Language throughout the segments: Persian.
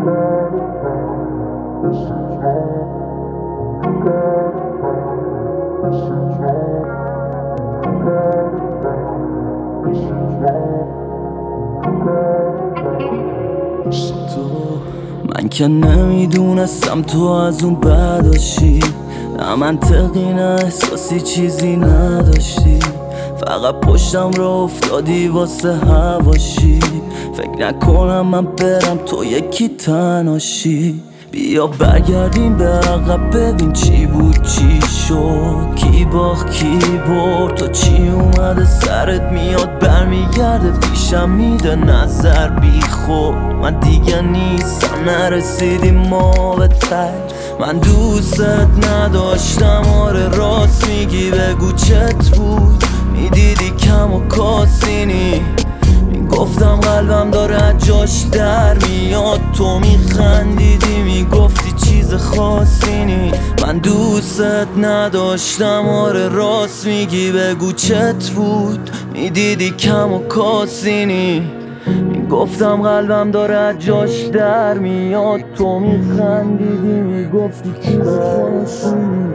من که نمیدونستم تو از اون بداشی، نه منطقی نه احساسی چیزی نداشتی، فقط پشتم رو افتادی واسه هواشی. فکر نکنم من برم تو یکی تنهاشی. بیا برگردیم به عقب ببین چی بود چی شد، کی باخت کی برد، تو چی اومده سرت میاد برمیگرده پیشم میده نظر بی خود. من دیگه نیستم نرسیدیم ما به ته، من دوستت نداشتم آره راست میگی بگو چت بود، میدیدی کم و کاسینی، میگفتم قلبم داره از جاش در میاد، تو میخندیدی میگفتی چیز خاصی نی. من دوستت نداشتم آره راست میگی بگو چت بود، میدیدی کم و کاسینی، میگفتم قلبم داره از جاش در میاد، تو میخندیدی میگفتی چیز خاصی نی.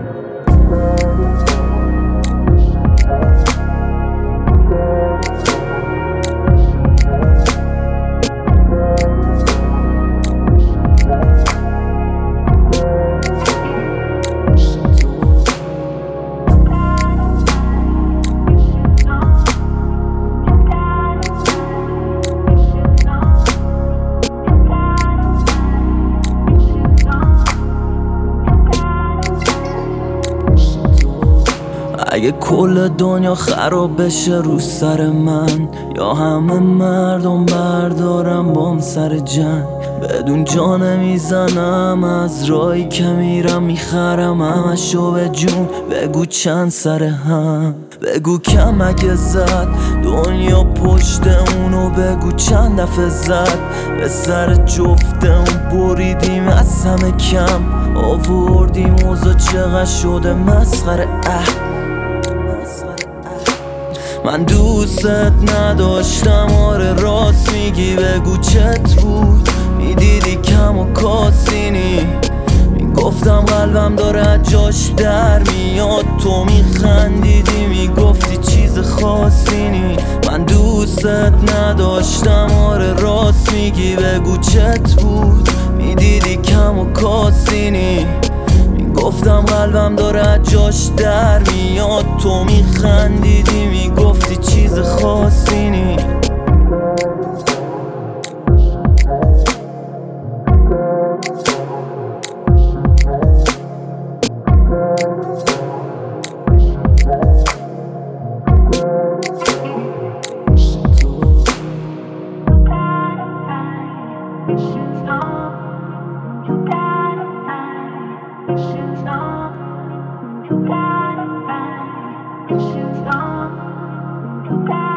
اگه کل دنیا خراب بشه رو سر من، یا همه مردم بردارم بام سر جنگ، بدون جا نمیزنم از راهی که میرم میخرم همشو به جون. بگو چند سر هم، بگو کم اگه زد دنیا پشت اونو، بگو چند دفعه زد به سر جفت اون، بریدیم از همه کم آوردیم اوضاع چقدر شده مسخره. من دوستت نداشتم آره راست میگی بگو چت بود، میدیدی کم و کاسینی، میگفتم قلبم داره از جاش در میاد، تو میخندیدی میگفتی چیز خاصی نی. من دوستت نداشتم آره راست میگی بگو چت بود، میدیدی کم و کاسینی، گفتم قلبم داره از جاش در میاد، تو میخندیدی میگفتی چیز خاصی نی. You gotta find, you gotta